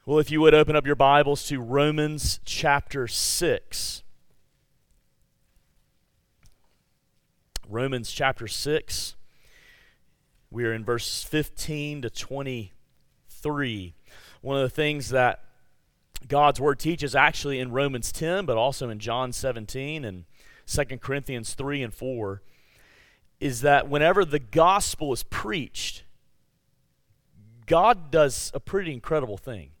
Well, if you would open up your Bibles to Romans chapter 6. Romans chapter 6. We are in verses 15 to 23. One of the things that God's Word teaches actually in Romans 10, but also in John 17 and 2 Corinthians 3 and 4, is that whenever the gospel is preached, God does a pretty incredible thing.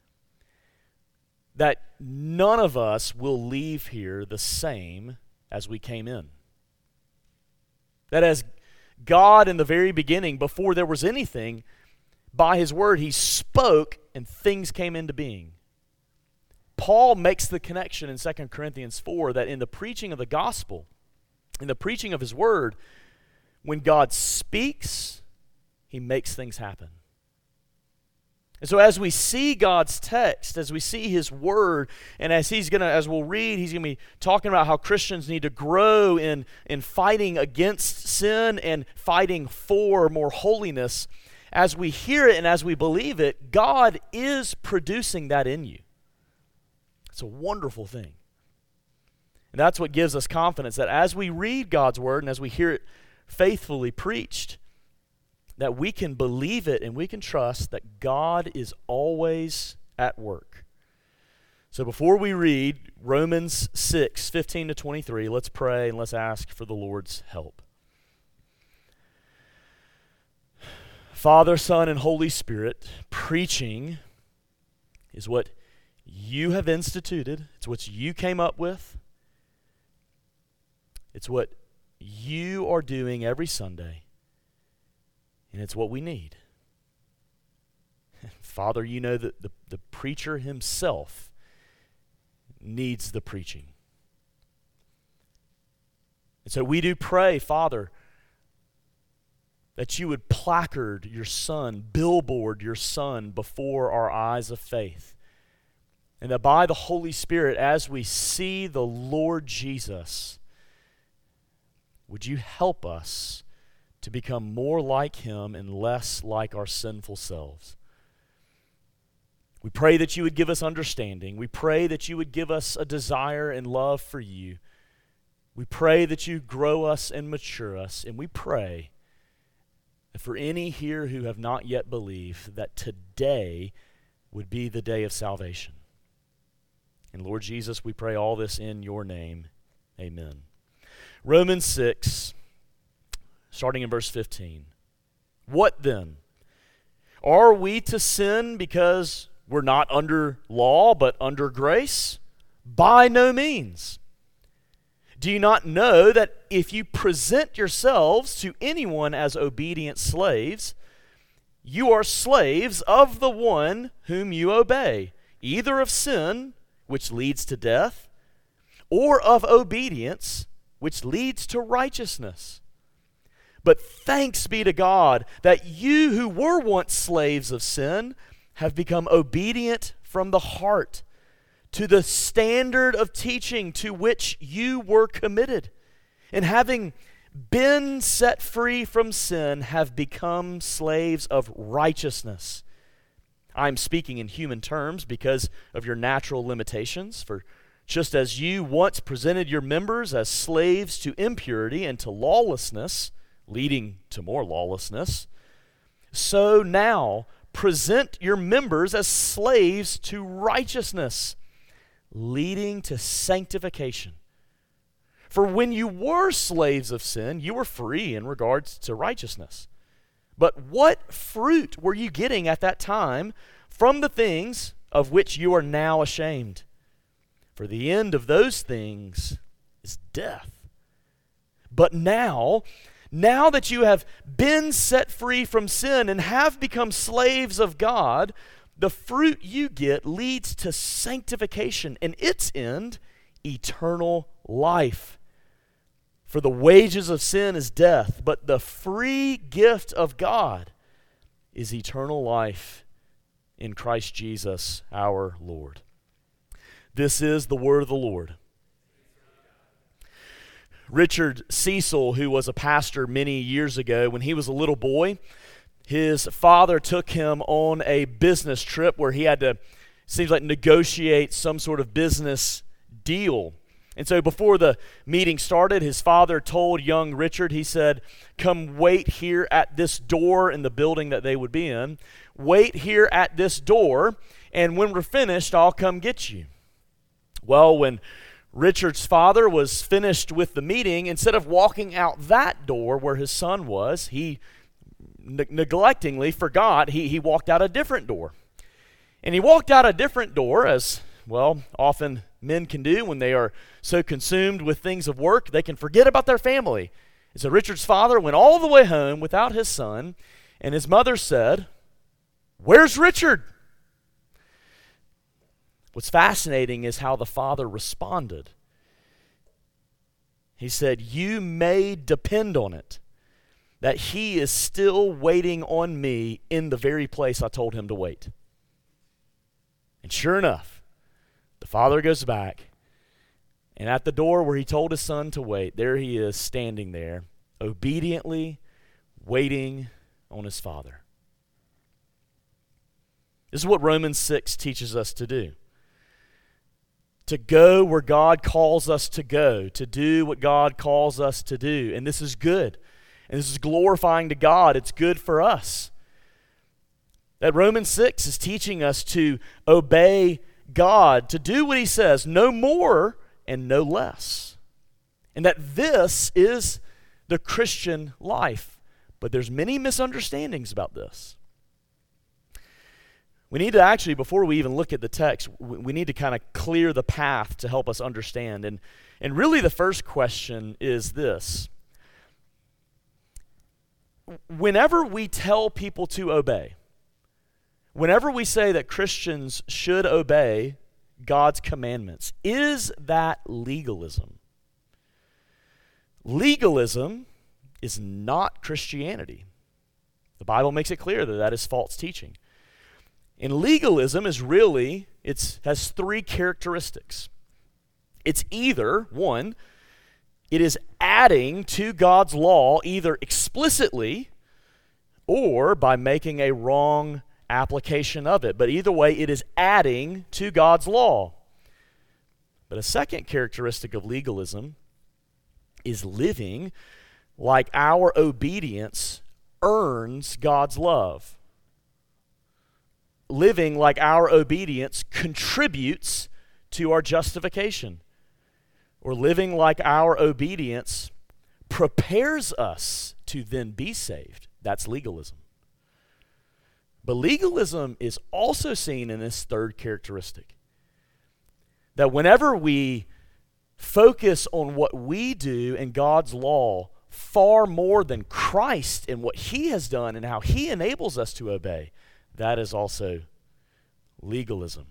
That none of us will leave here the same as we came in. That as God in the very beginning, before there was anything, by His Word He spoke and things came into being. Paul makes the connection in 2 Corinthians 4 that in the preaching of the gospel, in the preaching of His Word, when God speaks, He makes things happen. And so as we see God's text, as we see His Word, and as we'll read, He's going to be talking about how Christians need to grow in fighting against sin and fighting for more holiness. As we hear it and as we believe it, God is producing that in you. It's a wonderful thing. And that's what gives us confidence that as we read God's Word and as we hear it faithfully preached, that we can believe it and we can trust that God is always at work. So before we read Romans 6, 15 to 23, let's pray and let's ask for the Lord's help. Father, Son, and Holy Spirit, preaching is what You have instituted. It's what You came up with. It's what You are doing every Sunday. And it's what we need. Father, You know that the preacher himself needs the preaching. And so we do pray, Father, that You would placard Your Son, billboard Your Son before our eyes of faith. And that by the Holy Spirit, as we see the Lord Jesus, would You help us to become more like Him and less like our sinful selves. We pray that You would give us understanding. We pray that You would give us a desire and love for You. We pray that You grow us and mature us. And we pray that for any here who have not yet believed, that today would be the day of salvation. And Lord Jesus, we pray all this in Your name. Amen. Romans 6, starting in verse 15. What then? Are we to sin because we're not under law but under grace? By no means. Do you not know that if you present yourselves to anyone as obedient slaves, you are slaves of the one whom you obey, either of sin, which leads to death, or of obedience, which leads to righteousness? But thanks be to God that you who were once slaves of sin have become obedient from the heart to the standard of teaching to which you were committed, and having been set free from sin, have become slaves of righteousness. I'm speaking in human terms because of your natural limitations, for just as you once presented your members as slaves to impurity and to lawlessness, leading to more lawlessness, so now present your members as slaves to righteousness, leading to sanctification. For when you were slaves of sin, you were free in regards to righteousness. But what fruit were you getting at that time from the things of which you are now ashamed? For the end of those things is death. But now that you have been set free from sin and have become slaves of God, the fruit you get leads to sanctification, and its end, eternal life. For the wages of sin is death, but the free gift of God is eternal life in Christ Jesus our Lord. This is the word of the Lord. Richard Cecil, who was a pastor many years ago, when he was a little boy, his father took him on a business trip where he had to seems like negotiate some sort of business deal. And so before the meeting started, his father told young Richard, he said, "Come wait here at this door," in the building that they would be in. "Wait here at this door, and when we're finished, I'll come get you." Well, when Richard's father was finished with the meeting, instead of walking out that door where his son was, he neglectingly forgot, he walked out a different door. And he walked out a different door, as, well, often men can do when they are so consumed with things of work, they can forget about their family. And so Richard's father went all the way home without his son, and his mother said, "Where's Richard?" What's fascinating is how the father responded. He said, "You may depend on it that he is still waiting on me in the very place I told him to wait." And sure enough, the father goes back, and at the door where he told his son to wait, there he is standing there, obediently waiting on his father. This is what Romans 6 teaches us to do. To go where God calls us to go, to do what God calls us to do. And this is good. And this is glorifying to God. It's good for us. That Romans 6 is teaching us to obey God, to do what he says, no more and no less. And that this is the Christian life. But there's many misunderstandings about this. We need to actually, before we even look at the text, we need to kind of clear the path to help us understand. And really the first question is this. Whenever we tell people to obey, whenever we say that Christians should obey God's commandments, is that legalism? Legalism is not Christianity. The Bible makes it clear that that is false teaching. And legalism is really, has three characteristics. It's either, one, it is adding to God's law either explicitly or by making a wrong application of it. But either way, it is adding to God's law. But a second characteristic of legalism is living like our obedience earns God's love. Living like our obedience contributes to our justification. Or living like our obedience prepares us to then be saved. That's legalism. But legalism is also seen in this third characteristic. That whenever we focus on what we do in God's law far more than Christ and what he has done and how he enables us to obey, that is also legalism.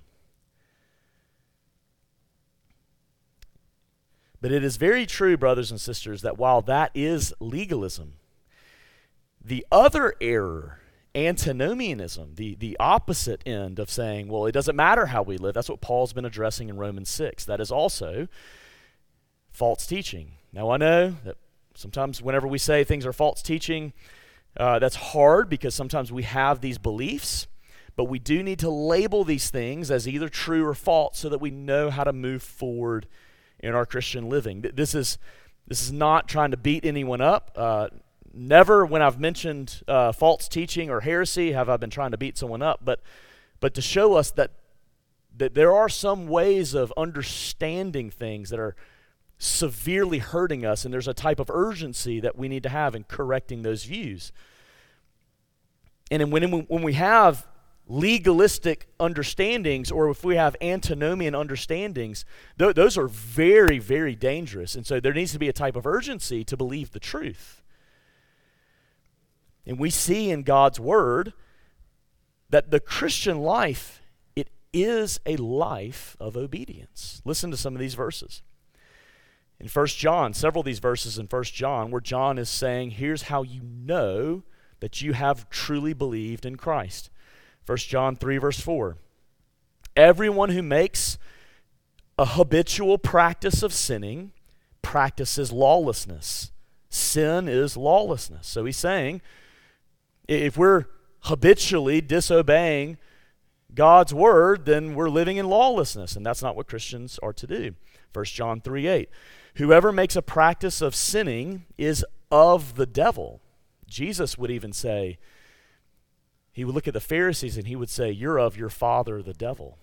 But it is very true, brothers and sisters, that while that is legalism, the other error, antinomianism, the opposite end of saying, well, it doesn't matter how we live, that's what Paul's been addressing in Romans 6. That is also false teaching. Now, I know that sometimes whenever we say things are false teaching, that's hard because sometimes we have these beliefs, but we do need to label these things as either true or false so that we know how to move forward in our Christian living. This is not trying to beat anyone up. Never when I've mentioned false teaching or heresy have I been trying to beat someone up, but to show us that there are some ways of understanding things that are severely hurting us, and there's a type of urgency that we need to have in correcting those views. And when we have legalistic understandings, or if we have antinomian understandings, those are very, very dangerous. And so there needs to be a type of urgency to believe the truth. And we see in God's word that the Christian life, it is a life of obedience. Listen to some of these verses. In 1 John, several of these verses in 1 John, where John is saying, here's how you know that you have truly believed in Christ. 1 John 3, verse 4. Everyone who makes a habitual practice of sinning practices lawlessness. Sin is lawlessness. So he's saying, if we're habitually disobeying God's word, then we're living in lawlessness, and that's not what Christians are to do. 1 John 3:8. Whoever makes a practice of sinning is of the devil. Jesus would even say, he would look at the Pharisees and he would say, you're of your father, the devil.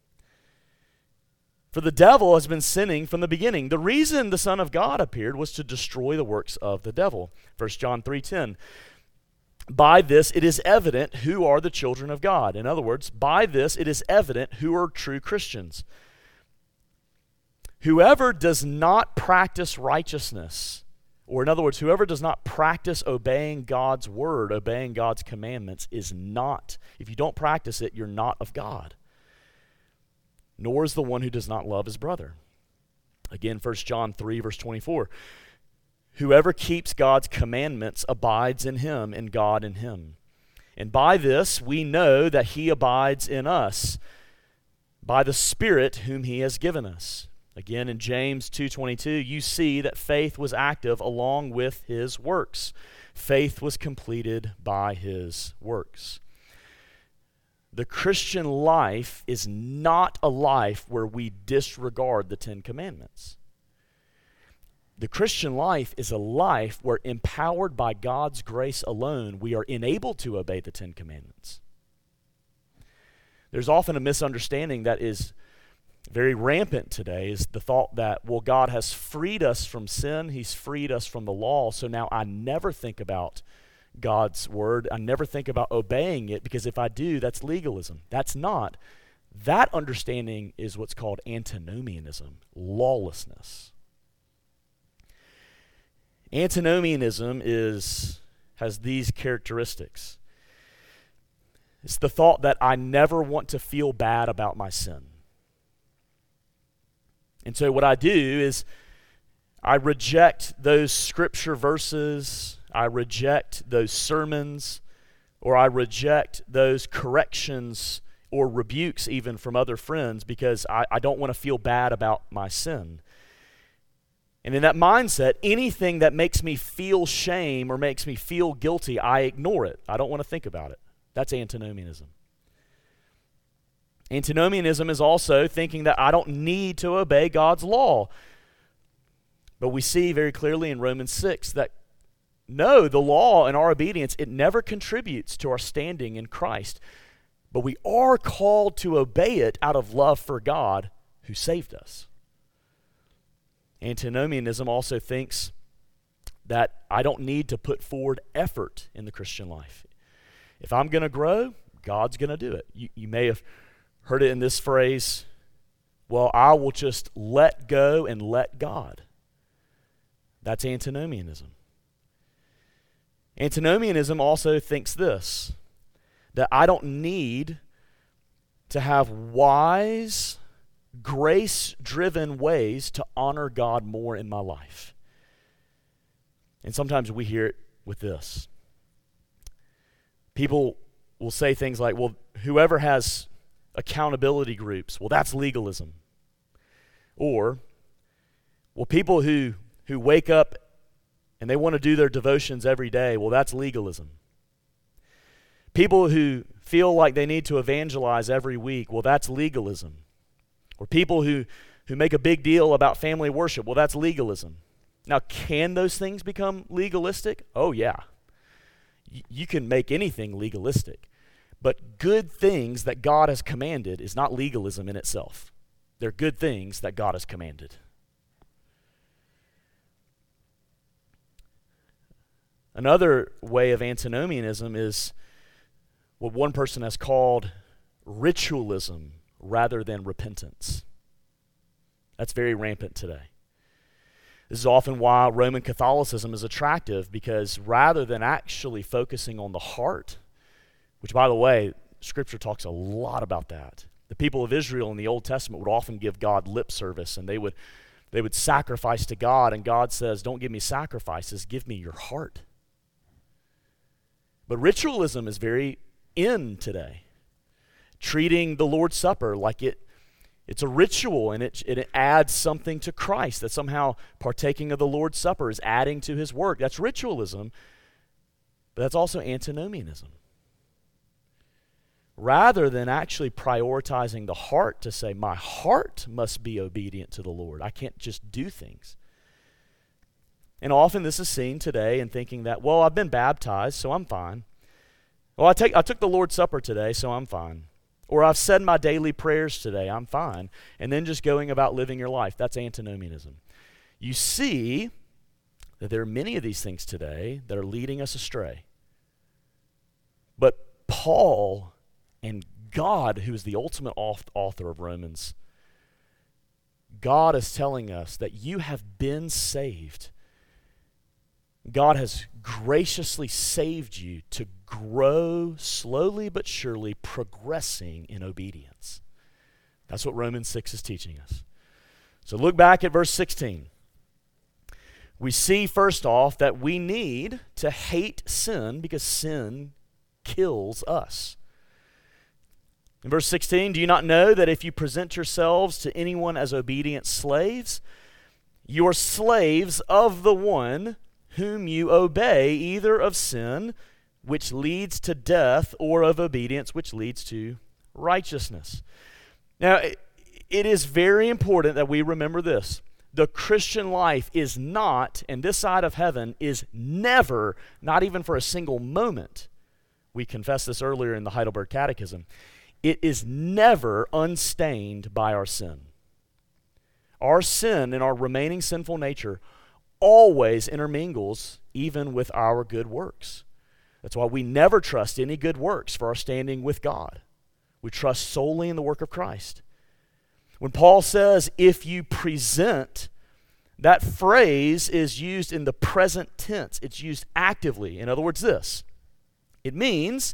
For the devil has been sinning from the beginning. The reason the Son of God appeared was to destroy the works of the devil. 1 John 3:10. By this it is evident who are the children of God. In other words, by this it is evident who are true Christians. Whoever does not practice righteousness, or in other words, whoever does not practice obeying God's word, obeying God's commandments, is not. If you don't practice it, you're not of God. Nor is the one who does not love his brother. Again, 1 John 3, verse 24. Whoever keeps God's commandments abides in him, and God in him. And by this we know that he abides in us, by the Spirit whom he has given us. Again, in James 2:22, you see that faith was active along with his works. Faith was completed by his works. The Christian life is not a life where we disregard the Ten Commandments. The Christian life is a life where, empowered by God's grace alone, we are enabled to obey the Ten Commandments. There's often a misunderstanding that is very rampant today, is the thought that, well, God has freed us from sin, he's freed us from the law, so now I never think about God's word, I never think about obeying it, because if I do, that's legalism. That's not. That understanding is what's called antinomianism, lawlessness. Antinomianism has these characteristics. It's the thought that I never want to feel bad about my sin. And so what I do is I reject those scripture verses, I reject those sermons, or I reject those corrections or rebukes even from other friends because I don't want to feel bad about my sin. And in that mindset, anything that makes me feel shame or makes me feel guilty, I ignore it. I don't want to think about it. That's antinomianism. Antinomianism is also thinking that I don't need to obey God's law. But we see very clearly in Romans 6 that no, the law and our obedience, it never contributes to our standing in Christ. But we are called to obey it out of love for God who saved us. Antinomianism also thinks that I don't need to put forward effort in the Christian life. If I'm going to grow, God's going to do it. You may have heard it in this phrase, well, I will just let go and let God. That's antinomianism. Antinomianism also thinks this, that I don't need to have wise, grace-driven ways to honor God more in my life. And sometimes we hear it with this. People will say things like, well, whoever has accountability groups, well, that's legalism. Or, well, people who wake up and they want to do their devotions every day, well, that's legalism. People who feel like they need to evangelize every week, well, that's legalism. Or people who make a big deal about family worship, well, that's legalism. Now, can those things become legalistic? Oh, yeah. You can make anything legalistic. But good things that God has commanded is not legalism in itself. They're good things that God has commanded. Another way of antinomianism is what one person has called ritualism rather than repentance. That's very rampant today. This is often why Roman Catholicism is attractive, because rather than actually focusing on the heart, which, by the way, Scripture talks a lot about that. The people of Israel in the Old Testament would often give God lip service, and they would sacrifice to God, and God says, don't give me sacrifices, give me your heart. But ritualism is very in today. Treating the Lord's Supper like it's a ritual, and it adds something to Christ, that somehow partaking of the Lord's Supper is adding to his work. That's ritualism, but that's also antinomianism. rather than actually prioritizing the heart to say, my heart must be obedient to the Lord. I can't just do things. And often this is seen today in thinking that, well, I've been baptized, so I'm fine. Well, I took the Lord's Supper today, so I'm fine. Or I've said my daily prayers today, I'm fine. And then just going about living your life. That's antinomianism. You see that there are many of these things today that are leading us astray. But Paul and God, who is the ultimate author of Romans, God is telling us that you have been saved. God has graciously saved you to grow slowly but surely, progressing in obedience. That's what Romans 6 is teaching us. So look back at verse 16. We see first off that we need to hate sin because sin kills us. In verse 16, do you not know that if you present yourselves to anyone as obedient slaves, you are slaves of the one whom you obey, either of sin, which leads to death, or of obedience, which leads to righteousness. Now, it is very important that we remember this. The Christian life is not, and this side of heaven is never, not even for a single moment. We confessed this earlier in the Heidelberg Catechism. It is never unstained by our sin. Our sin and our remaining sinful nature always intermingles even with our good works. That's why we never trust any good works for our standing with God. We trust solely in the work of Christ. When Paul says, if you present, that phrase is used in the present tense. It's used actively. In other words, this. It means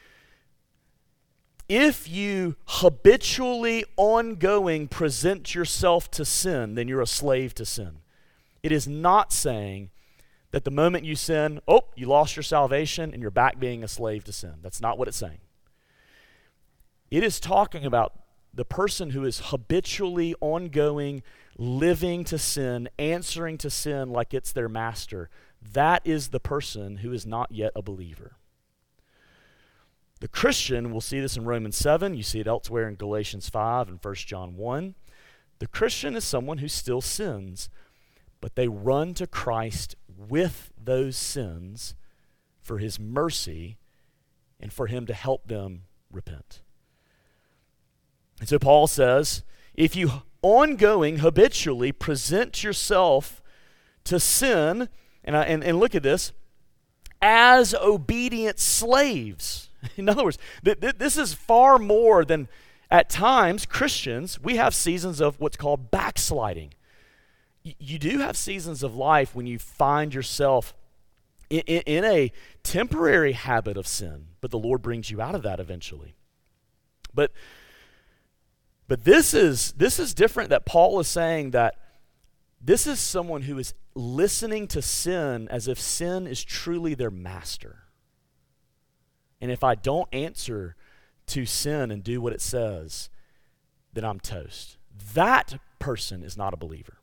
if you habitually, ongoing present yourself to sin, then you're a slave to sin. It is not saying that the moment you sin, you lost your salvation and you're back being a slave to sin. That's not what it's saying. It is talking about the person who is habitually, ongoing, living to sin, answering to sin like it's their master. That is the person who is not yet a believer. The Christian, we'll see this in Romans 7, you see it elsewhere in Galatians 5 and 1 John 1. The Christian is someone who still sins, but they run to Christ with those sins for his mercy and for him to help them repent. And so Paul says, if you ongoing, habitually present yourself to sin, and look at this, as obedient slaves. In other words, this is far more than, at times, Christians, we have seasons of what's called backsliding. You do have seasons of life when you find yourself in a temporary habit of sin, but the Lord brings you out of that eventually. But this is different, that Paul is saying that this is someone who is listening to sin as if sin is truly their master. And if I don't answer to sin and do what it says, then I'm toast. That person is not a believer.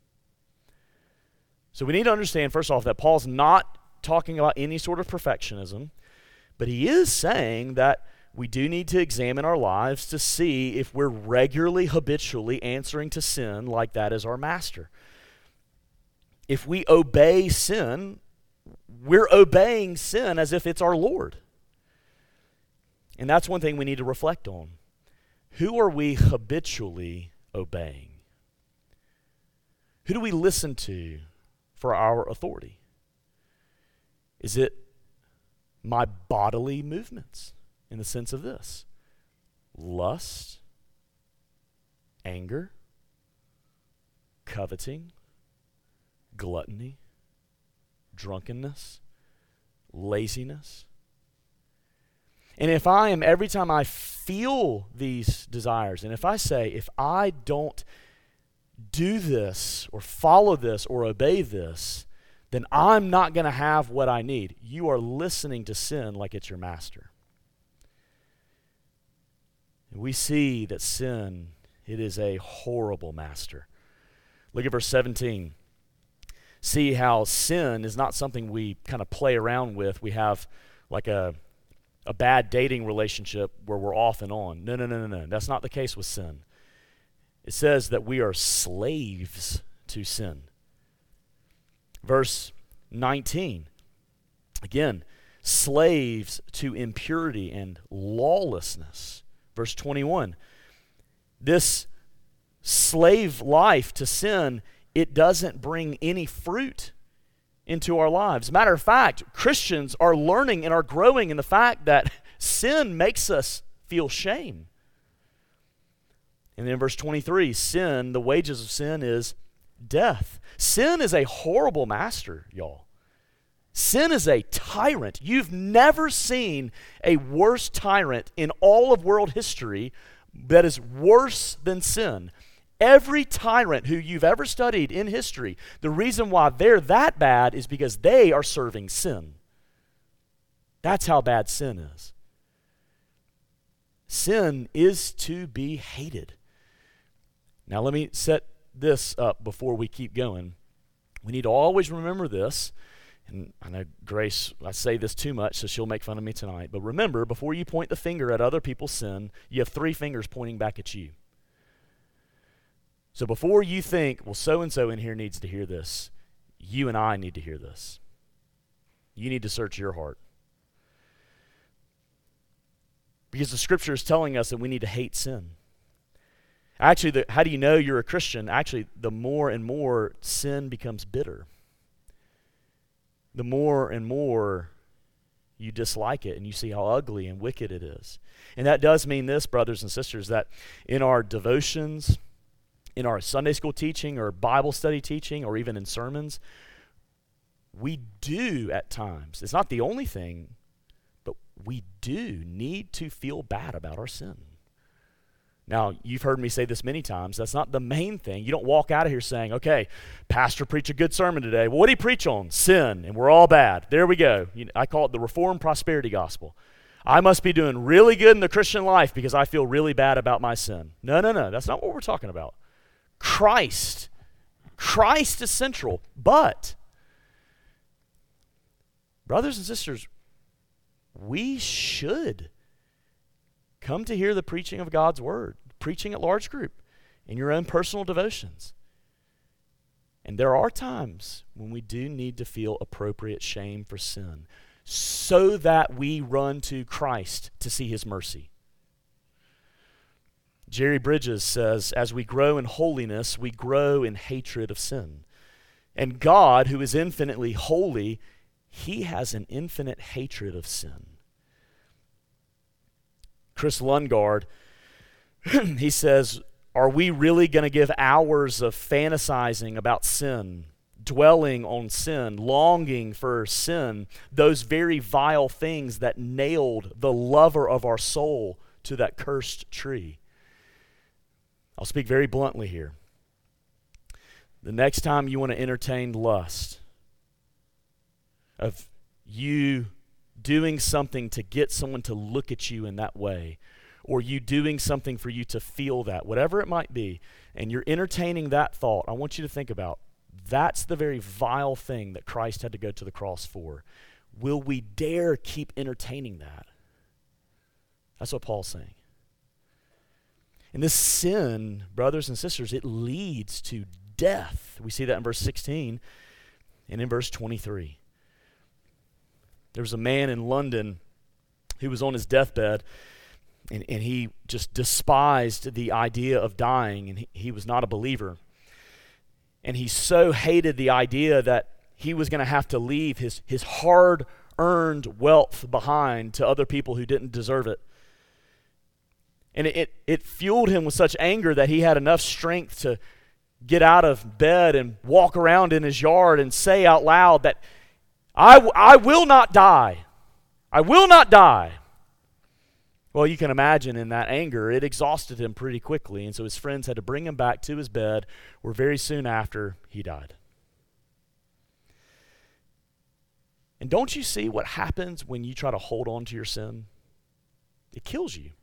So we need to understand, first off, that Paul's not talking about any sort of perfectionism, but he is saying that we do need to examine our lives to see if we're regularly, habitually answering to sin like that as our master. If we obey sin, we're obeying sin as if it's our Lord. And that's one thing we need to reflect on. Who are we habitually obeying? Who do we listen to for our authority? Is it my bodily movements in the sense of this? Lust, anger, coveting, gluttony, drunkenness, laziness. And if I am, every time I feel these desires, and if I say, if I don't do this or follow this or obey this, then I'm not going to have what I need. You are listening to sin like it's your master. And we see that sin, it is a horrible master. Look at verse 17. See how sin is not something we kind of play around with. We have like a a bad dating relationship where we're off and on. No, no, no, no, no. That's not the case with sin. It says that we are slaves to sin. Verse 19, again, slaves to impurity and lawlessness. Verse 21, this slave life to sin, it doesn't bring any fruit into our lives. Matter of fact, Christians are learning and are growing in the fact that sin makes us feel shame. And then verse 23, sin, the wages of sin is death. Sin is a horrible master, y'all. Sin is a tyrant. You've never seen a worse tyrant in all of world history that is worse than sin. Every tyrant who you've ever studied in history, the reason why they're that bad is because they are serving sin. That's how bad sin is. Sin is to be hated. Now let me set this up before we keep going. We need to always remember this. And I know Grace, I say this too much, so she'll make fun of me tonight. But remember, before you point the finger at other people's sin, you have 3 fingers pointing back at you. So before you think, well, so-and-so in here needs to hear this, you and I need to hear this. You need to search your heart. Because the Scripture is telling us that we need to hate sin. Actually, how do you know you're a Christian? Actually, the more and more sin becomes bitter. The more and more you dislike it and you see how ugly and wicked it is. And that does mean this, brothers and sisters, that in our devotions, in our Sunday school teaching or Bible study teaching or even in sermons, we do at times, it's not the only thing, but we do need to feel bad about our sin. Now, you've heard me say this many times. That's not the main thing. You don't walk out of here saying, okay, pastor preached a good sermon today. Well, what did he preach on? Sin, and we're all bad. There we go. I call it the Reformed Prosperity Gospel. I must be doing really good in the Christian life because I feel really bad about my sin. No, no, no. That's not what we're talking about. Christ is central. But, brothers and sisters, we should come to hear the preaching of God's Word, preaching at large group, in your own personal devotions. And there are times when we do need to feel appropriate shame for sin so that we run to Christ to see His mercy. Jerry Bridges says, as we grow in holiness, we grow in hatred of sin. And God, who is infinitely holy, He has an infinite hatred of sin. Chris Lundgaard, he says, are we really going to give hours of fantasizing about sin, dwelling on sin, longing for sin, those very vile things that nailed the lover of our soul to that cursed tree? I'll speak very bluntly here. The next time you want to entertain lust, of you doing something to get someone to look at you in that way, or you doing something for you to feel that, whatever it might be, and you're entertaining that thought, I want you to think about, that's the very vile thing that Christ had to go to the cross for. Will we dare keep entertaining that? That's what Paul's saying. And this sin, brothers and sisters, it leads to death. We see that in verse 16 and in verse 23. There was a man in London who was on his deathbed, and he just despised the idea of dying, and he was not a believer. And he so hated the idea that he was going to have to leave his hard-earned wealth behind to other people who didn't deserve it. And it fueled him with such anger that he had enough strength to get out of bed and walk around in his yard and say out loud that, I will not die. I will not die. Well, you can imagine in that anger, it exhausted him pretty quickly, and so his friends had to bring him back to his bed, where very soon after, he died. And don't you see what happens when you try to hold on to your sin? It kills you.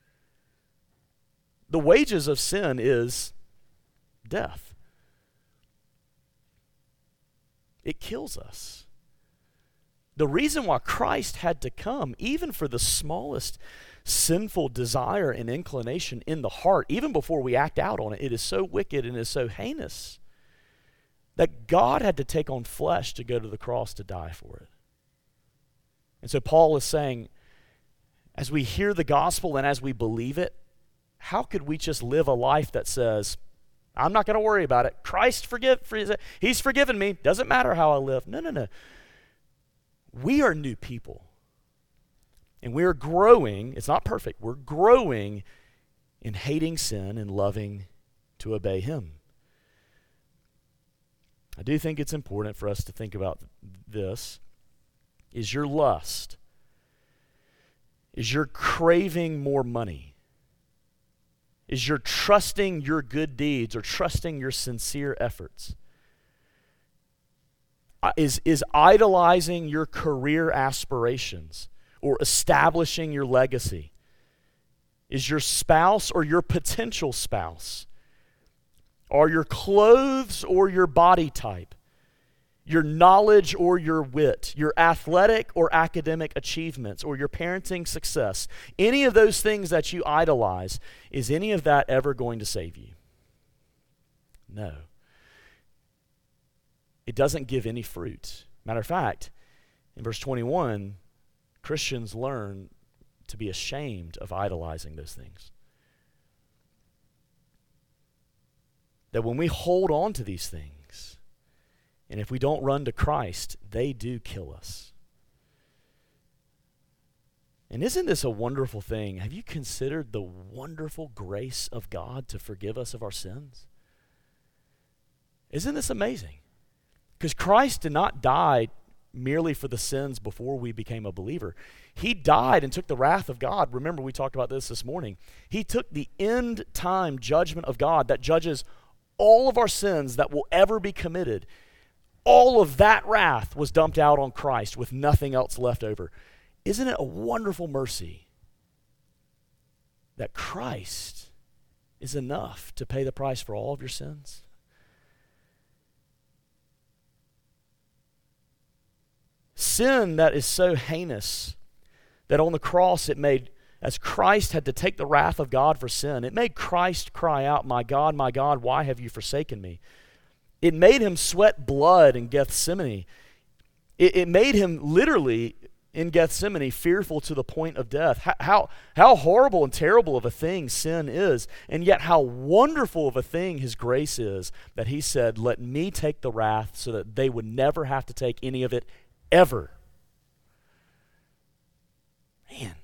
The wages of sin is death. It kills us. The reason why Christ had to come, even for the smallest sinful desire and inclination in the heart, even before we act out on it, it is so wicked and is so heinous that God had to take on flesh to go to the cross to die for it. And so Paul is saying, as we hear the gospel and as we believe it, how could we just live a life that says, I'm not going to worry about it. Christ He's forgiven me. Doesn't matter how I live. No. We are new people. And we're growing. It's not perfect. We're growing in hating sin and loving to obey Him. I do think it's important for us to think about this. Is your lust, is your craving more money, is your trusting your good deeds or trusting your sincere efforts, is idolizing your career aspirations or establishing your legacy, is your spouse or your potential spouse, are your clothes or your body type, your knowledge or your wit, your athletic or academic achievements, or your parenting success, any of those things that you idolize, is any of that ever going to save you? No. It doesn't give any fruit. Matter of fact, in verse 21, Christians learn to be ashamed of idolizing those things. That when we hold on to these things, and if we don't run to Christ, they do kill us. And isn't this a wonderful thing? Have you considered the wonderful grace of God to forgive us of our sins? Isn't this amazing? Because Christ did not die merely for the sins before we became a believer. He died and took the wrath of God. Remember, we talked about this morning. He took the end time judgment of God that judges all of our sins that will ever be committed. All of that wrath was dumped out on Christ with nothing else left over. Isn't it a wonderful mercy that Christ is enough to pay the price for all of your sins? Sin that is so heinous that on the cross it made, as Christ had to take the wrath of God for sin, it made Christ cry out, my God, why have you forsaken me? It made him sweat blood in Gethsemane. It made him literally in Gethsemane fearful to the point of death. How horrible and terrible of a thing sin is, and yet how wonderful of a thing his grace is, that he said, let me take the wrath so that they would never have to take any of it ever. Man.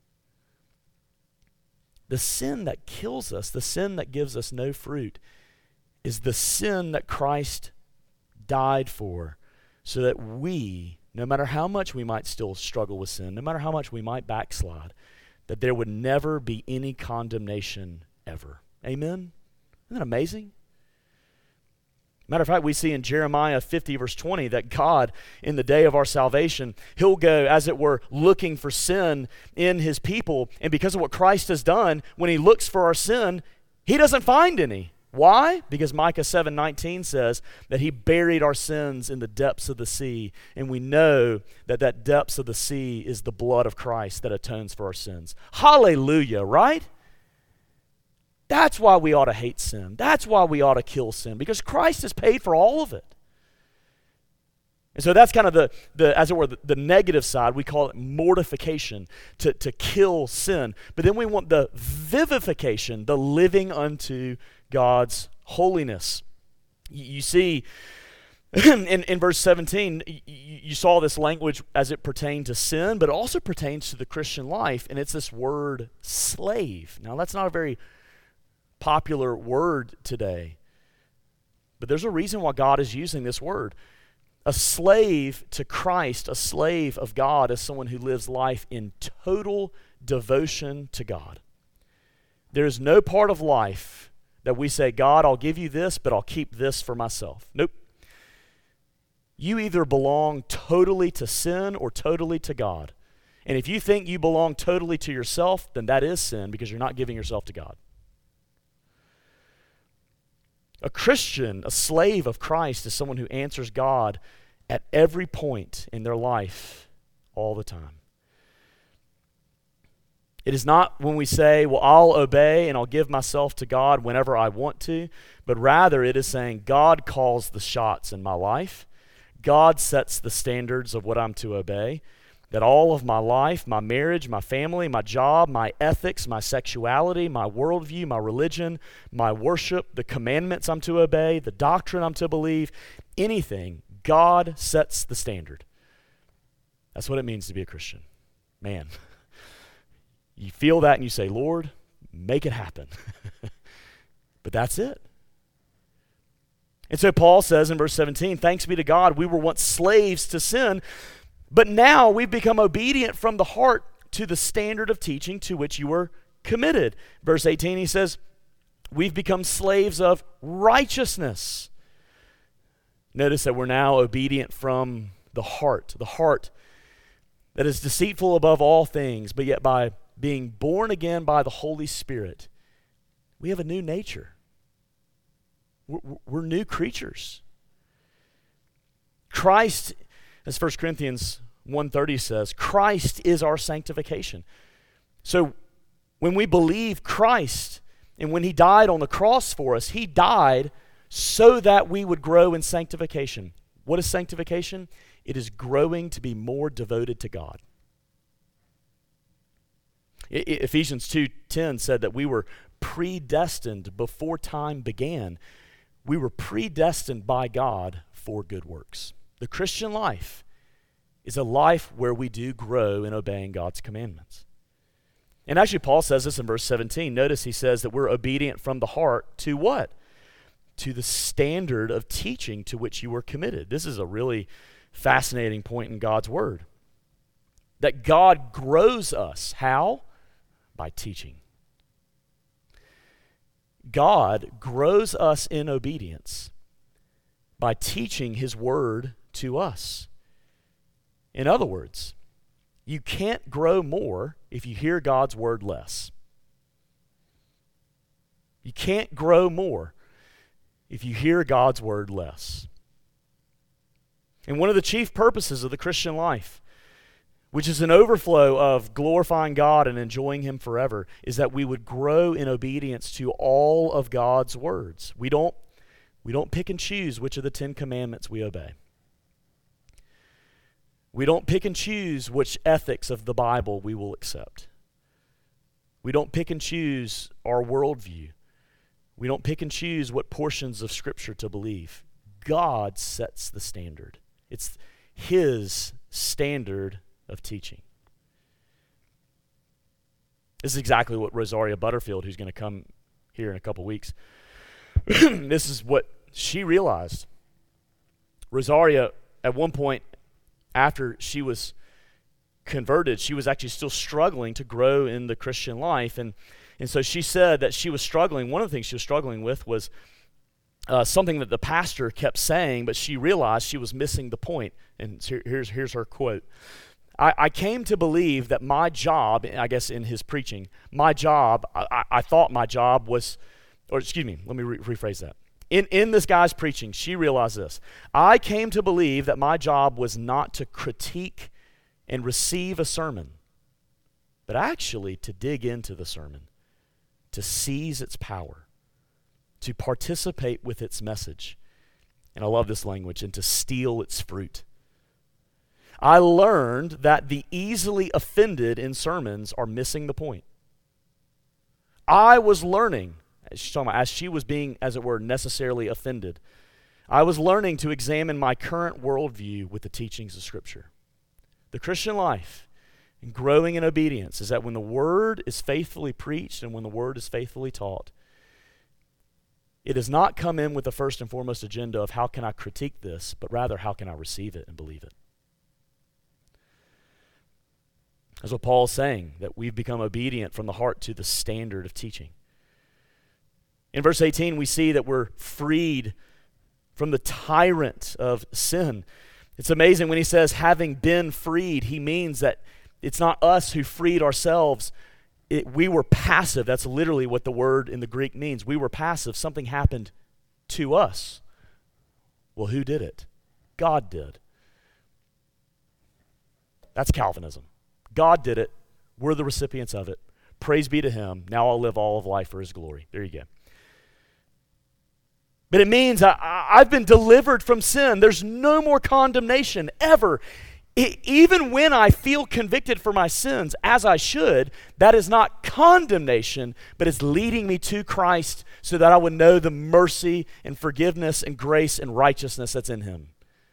The sin that kills us, the sin that gives us no fruit, is the sin that Christ died for, so that we, no matter how much we might still struggle with sin, no matter how much we might backslide, that there would never be any condemnation ever. Amen? Isn't that amazing? Matter of fact, we see in Jeremiah 50 verse 20 that God, in the day of our salvation, he'll go, as it were, looking for sin in his people. And because of what Christ has done, when he looks for our sin, he doesn't find any. Why? Because Micah 7:19 says that he buried our sins in the depths of the sea. And we know that that depths of the sea is the blood of Christ that atones for our sins. Hallelujah, right? That's why we ought to hate sin. That's why we ought to kill sin, because Christ has paid for all of it. And so that's kind of the as it were, the negative side. We call it mortification, to kill sin. But then we want the vivification, the living unto God's holiness. You see, in verse 17, you saw this language as it pertained to sin, but it also pertains to the Christian life, and it's this word slave. Now, that's not a very popular word today, but there's a reason why God is using this word. A slave to Christ, a slave of God, is someone who lives life in total devotion to God. There is no part of life that we say, God, I'll give you this, but I'll keep this for myself. Nope. You either belong totally to sin or totally to God. And if you think you belong totally to yourself, then that is sin, because you're not giving yourself to God. A Christian, a slave of Christ, is someone who answers God at every point in their life all the time. It is not when we say, well, I'll obey and I'll give myself to God whenever I want to, but rather it is saying God calls the shots in my life. God sets the standards of what I'm to obey. That all of my life, my marriage, my family, my job, my ethics, my sexuality, my worldview, my religion, my worship, the commandments I'm to obey, the doctrine I'm to believe, anything, God sets the standard. That's what it means to be a Christian. Man, you feel that and you say, Lord, make it happen. But that's it. And so Paul says in verse 17, thanks be to God, we were once slaves to sin, but now we've become obedient from the heart to the standard of teaching to which you were committed. Verse 18, he says, we've become slaves of righteousness. Notice that we're now obedient from the heart that is deceitful above all things, but yet by being born again by the Holy Spirit, we have a new nature. We're new creatures. Christ, as 1 Corinthians 1:30 says, Christ is our sanctification. So when we believe Christ and when he died on the cross for us, he died so that we would grow in sanctification. What is sanctification? It is growing to be more devoted to God. Ephesians 2:10 said that we were predestined before time began. We were predestined by God for good works. The Christian life is a life where we do grow in obeying God's commandments. And actually, Paul says this in verse 17. Notice he says that we're obedient from the heart to what? To the standard of teaching to which you were committed. This is a really fascinating point in God's word. That God grows us. How? By teaching. God grows us in obedience by teaching his word to us. In other words, you can't grow more if you hear God's word less. You can't grow more if you hear God's word less. And one of the chief purposes of the Christian life, which is an overflow of glorifying God and enjoying him forever, is that we would grow in obedience to all of God's words. We don't pick and choose which of the 10 commandments we obey. We don't pick and choose which ethics of the Bible we will accept. We don't pick and choose our worldview. We don't pick and choose what portions of Scripture to believe. God sets the standard. It's his standard of teaching. This is exactly what Rosaria Butterfield, who's going to come here in a couple weeks, this is what she realized. Rosaria, at one point, after she was converted, she was actually still struggling to grow in the Christian life. And so she said that she was struggling. One of the things she was struggling with was something that the pastor kept saying, but she realized she was missing the point. And here's her quote. I came to believe that my job, I guess in his preaching, I thought my job was, or excuse me, let me rephrase that. In this guy's preaching, she realized this. I came to believe that my job was not to critique and receive a sermon, but actually to dig into the sermon, to seize its power, to participate with its message, and I love this language, and to steal its fruit. I learned that the easily offended in sermons are missing the point. I was learning, she's talking about as she was being, as it were, necessarily offended, I was learning to examine my current worldview with the teachings of Scripture. The Christian life and growing in obedience is that when the Word is faithfully preached and when the Word is faithfully taught, it does not come in with the first and foremost agenda of how can I critique this, but rather how can I receive it and believe it. That's what Paul is saying, that we've become obedient from the heart to the standard of teaching. In verse 18, we see that we're freed from the tyrant of sin. It's amazing when he says, having been freed, he means that it's not us who freed ourselves. We were passive. That's literally what the word in the Greek means. We were passive. Something happened to us. Well, who did it? God did. That's Calvinism. God did it. We're the recipients of it. Praise be to him. Now I'll live all of life for his glory. There you go. But it means I've been delivered from sin. There's no more condemnation ever. Even when I feel convicted for my sins, as I should, that is not condemnation, but it's leading me to Christ so that I would know the mercy and forgiveness and grace and righteousness that's in him.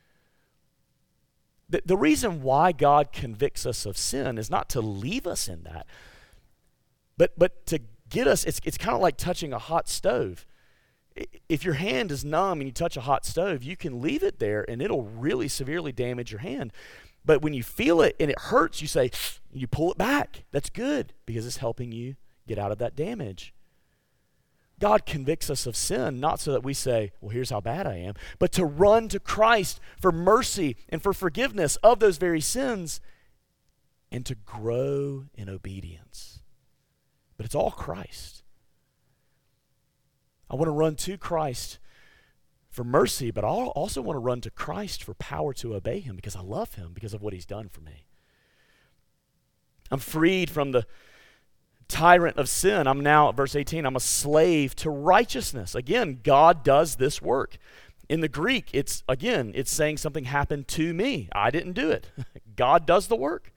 The reason why God convicts us of sin is not to leave us in that, but to get us, it's kind of like touching a hot stove. If your hand is numb and you touch a hot stove, you can leave it there and it'll really severely damage your hand. But when you feel it and it hurts, you say, you pull it back. That's good because it's helping you get out of that damage. God convicts us of sin, not so that we say, well, here's how bad I am, but to run to Christ for mercy and for forgiveness of those very sins and to grow in obedience. But it's all Christ. I want to run to Christ for mercy, but I also want to run to Christ for power to obey him because I love him because of what he's done for me. I'm freed from the tyrant of sin. I'm now, verse 18, I'm a slave to righteousness. Again, God does this work. In the Greek, it's saying something happened to me. I didn't do it. God does the work.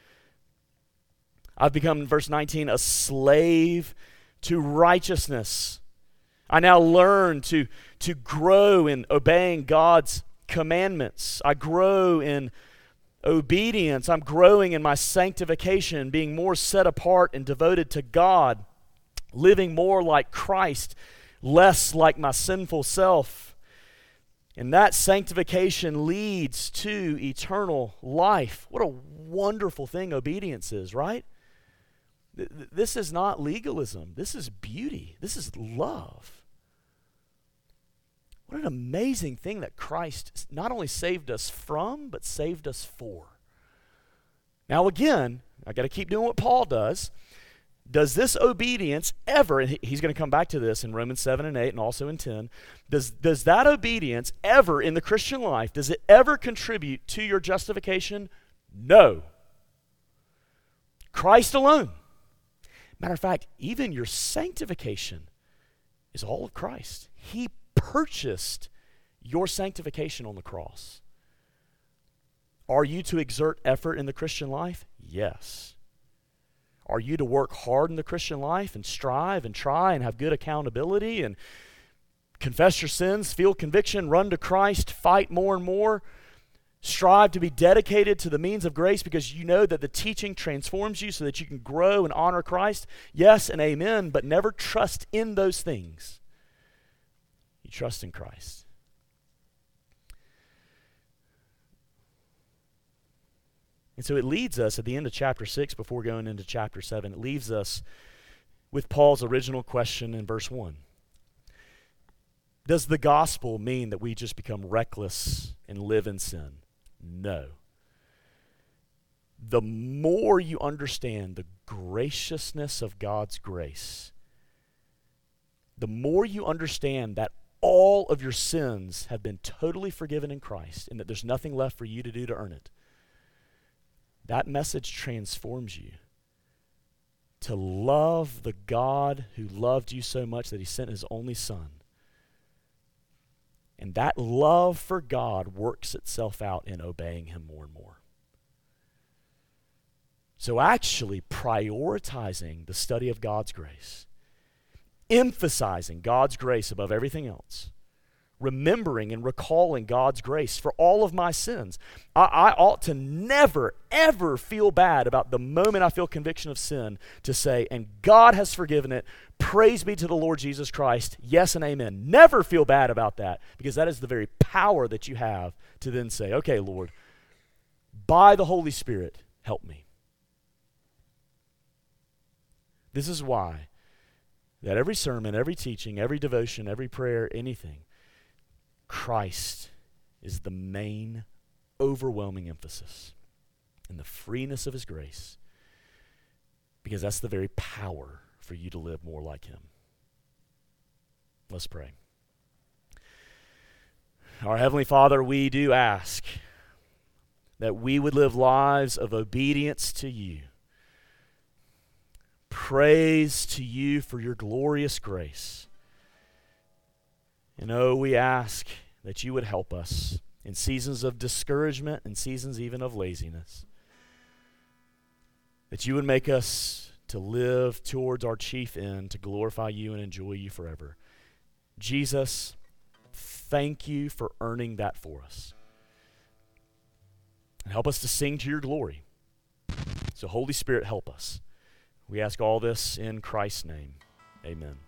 I've become, in verse 19, a slave to righteousness. I now learn to grow in obeying God's commandments. I grow in obedience. I'm growing in my sanctification, being more set apart and devoted to God, living more like Christ, less like my sinful self. And that sanctification leads to eternal life. What a wonderful thing obedience is, right? This is not legalism. This is beauty. This is love. What an amazing thing that Christ not only saved us from, but saved us for. Now again, I got to keep doing what Paul does. Does this obedience ever, and he's going to come back to this in Romans 7 and 8 and also in 10, does that obedience ever in the Christian life, does it ever contribute to your justification? No. Christ alone. Matter of fact, even your sanctification is all of Christ. He purchased your sanctification on the cross. Are you to exert effort in the Christian life? Yes. Are you to work hard in the Christian life and strive and try and have good accountability and confess your sins, feel conviction, run to Christ, fight more and more, strive to be dedicated to the means of grace because you know that the teaching transforms you so that you can grow and honor Christ? Yes and amen, but never trust in those things. You trust in Christ. And so it leads us at the end of chapter 6, before going into chapter 7, it leaves us with Paul's original question in verse 1. Does the gospel mean that we just become reckless and live in sin? No. The more you understand the graciousness of God's grace, the more you understand that all of your sins have been totally forgiven in Christ and that there's nothing left for you to do to earn it, that message transforms you to love the God who loved you so much that he sent his only Son. And that love for God works itself out in obeying him more and more. So actually prioritizing the study of God's grace, emphasizing God's grace above everything else, remembering and recalling God's grace for all of my sins. I ought to never, ever feel bad about the moment I feel conviction of sin to say, and God has forgiven it. Praise be to the Lord Jesus Christ. Yes and amen. Never feel bad about that because that is the very power that you have to then say, okay, Lord, by the Holy Spirit, help me. This is why that every sermon, every teaching, every devotion, every prayer, anything, Christ is the main, overwhelming emphasis in the freeness of his grace, because that's the very power for you to live more like him. Let's pray. Our Heavenly Father, we do ask that we would live lives of obedience to you. Praise to you for your glorious grace. And we ask that you would help us in seasons of discouragement and seasons even of laziness. That you would make us to live towards our chief end, to glorify you and enjoy you forever. Jesus, thank you for earning that for us. And help us to sing to your glory. So Holy Spirit, help us. We ask all this in Christ's name. Amen.